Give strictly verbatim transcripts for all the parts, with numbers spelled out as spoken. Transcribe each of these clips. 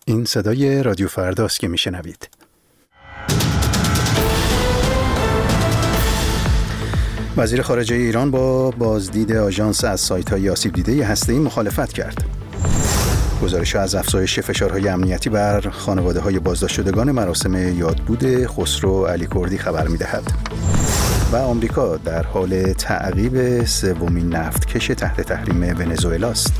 این صدای رادیو فرداست که میشنوید. وزیر خارجه ایران با بازدید آژانس از سایت‌های آسیب دیده هسته‌ای مخالفت کرد. گزارش از افزایش فشارهای امنیتی بر خانواده‌های بازداشت شدگان مراسم یادبود خسرو علی کردی خبر می‌دهد. و آمریکا در حال تعقیب سومین نفتکش تحت تحریم ونزوئلا است.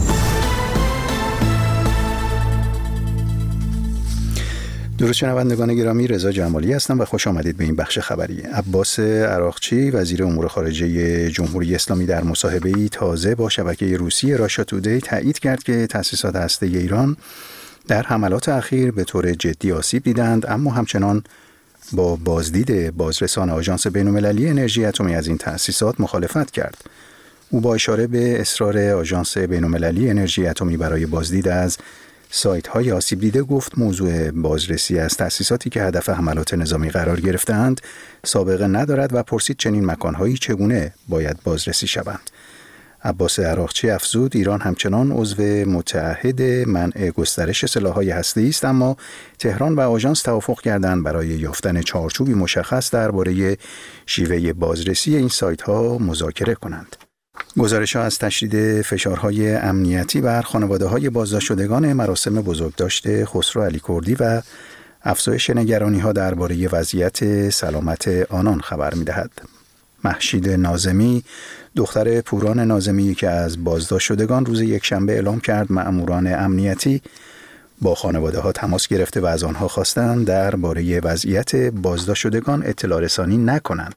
درود شنوندگان گرامی، رضا جمالی هستم و خوش آمدید به این بخش خبری. عباس عراقچی وزیر امور خارجه جمهوری اسلامی در مصاحبه‌ای تازه با شبکه روسی راشا تودی تایید کرد که تأسیسات هسته‌ای ایران در حملات اخیر به طور جدی آسیب دیدند، اما همچنان با بازدید بازرسان آژانس بین‌المللی انرژی اتمی از این تأسیسات مخالفت کرد. او با اشاره به اصرار آژانس بین‌المللی انرژی اتمی برای بازدید از سایت‌های آسیب دیده گفت موضوع بازرسی از تأسیساتی که هدف حملات نظامی قرار گرفتند سابقه ندارد و پرسید چنین مکان‌هایی چگونه باید بازرسی شوند. عباس عراقچی افزود ایران همچنان عضو متعهد منع گسترش سلاح‌های هسته‌ای است، اما تهران و آژانس توافق کردند برای یافتن چارچوبی مشخص درباره شیوه بازرسی این سایت‌ها مذاکره کنند. گزارش‌ها از تشدید فشارهای امنیتی بر خانواده‌های بازداشت شدگان مراسم بزرگداشت خسرو علی کردی و افزایش نگرانی‌ها درباره وضعیت سلامت آنان خبر می‌دهد. مهشید ناظمی، دختر پوران ناظمی که از بازداشت شدگان روز یکشنبه اعلام کرد مأموران امنیتی با خانواده‌ها تماس گرفته و از آنها خواستند درباره وضعیت بازداشت شدگان اطلاع رسانی نکنند.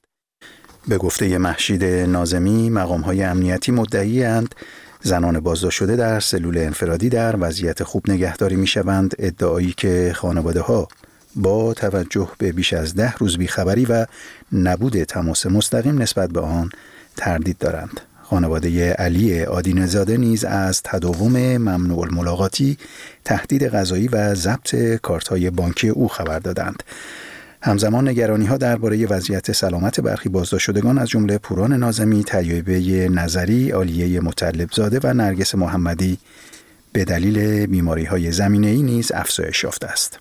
به گفته مهشید ناظمی، مقام‌های امنیتی مدعی‌اند زنان بازداشت شده در سلول انفرادی در وضعیت خوب نگهداری می‌شوند، ادعایی که خانواده‌ها با توجه به بیش از ده روز بیخبری و نبود تماس مستقیم نسبت به آن تردید دارند. خانواده علی آدین‌زاده نیز از تداوم ممنوع الملاقاتی، تهدید قضایی و ضبط کارت‌های بانکی او خبر دادند. همزمان نگرانی‌ها درباره وضعیت سلامت برخی بازداشت شدگان از جمله پوران ناظمی، طیبه نظری، عالیه مطلبزاده و نرگس محمدی به دلیل بیماری‌های زمینه‌ای نیز افزایش یافته است.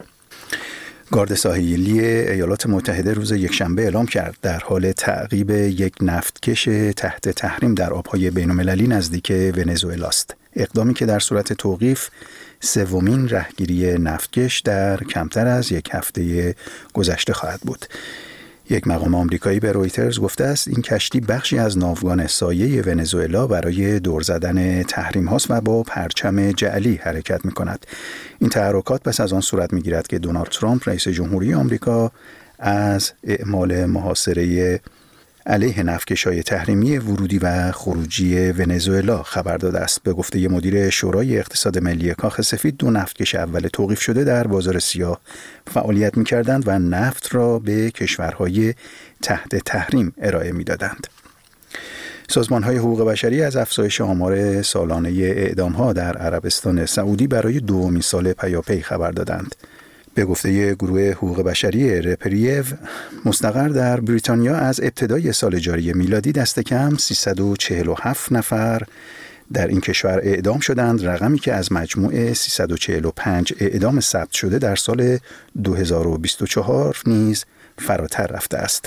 گارد ساحلی ایالات متحده روز یکشنبه اعلام کرد در حال تعقیب یک نفتکش تحت تحریم در آب‌های بین‌المللی نزدیک ونزوئلا است. اقدامی که در صورت توقیف سومین رهگیری نفتکش در کمتر از یک هفته گذشته خواهد بود. یک مقام آمریکایی به رویترز گفته است این کشتی بخشی از ناوگان سایه ونزوئلا برای دور زدن تحریم هاست و با پرچم جعلی حرکت می کند. این تحرکات پس از آن صورت می گیرد که دونالد ترامپ رئیس جمهوری آمریکا از اعمال محاصره علیه نفتکش‌های تحریمی ورودی و خروجی ونزوئلا خبر داده است. به گفته مدیر شورای اقتصاد ملی کاخ سفید، دو نفتکش اول توقیف شده در بازار سیاه فعالیت می‌کردند و نفت را به کشورهای تحت تحریم ارائه می‌دادند. سازمان‌های حقوق بشری از افزایش آمار سالانه اعدام‌ها در عربستان سعودی برای دومین سال پیاپی خبر دادند. به گفته گروه حقوق بشری رپریو مستقر در بریتانیا، از ابتدای سال جاری میلادی دست کم سیصد و چهل و هفت نفر در این کشور اعدام شدند، رقمی که از مجموع سیصد و چهل و پنج اعدام ثبت شده در سال دو هزار و بیست و چهار نیز فراتر رفته است.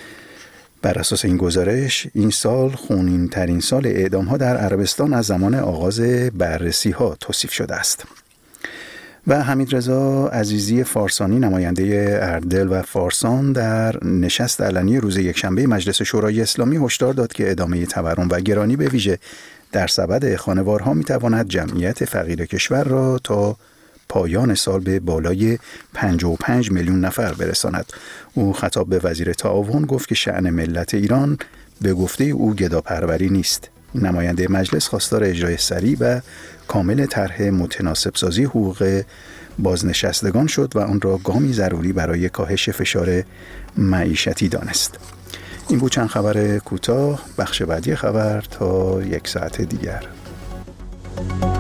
بر اساس این گزارش این سال خونین ترین سال اعدام ها در عربستان از زمان آغاز بررسی ها توصیف شده است. و حمیدرضا عزیزی فارسانی، نماینده اردل و فارسان، در نشست علنی روز یکشنبه مجلس شورای اسلامی هشدار داد که ادامه تورم و گرانی به ویژه در سبد خانوارها می‌تواند جمعیت فقیر کشور را تا پایان سال به بالای پنجاه و پنج میلیون نفر برساند. او خطاب به وزیر تعاون گفت که شأن ملت ایران به گفته او گداپروری نیست. نماینده مجلس خواستار اجرای سریع و کامل طرح متناسب سازی حقوق بازنشستگان شد و آن را گامی ضروری برای کاهش فشار معیشتی دانست. این بود چند خبر کوتاه. بخش بعدی خبر تا یک ساعت دیگر.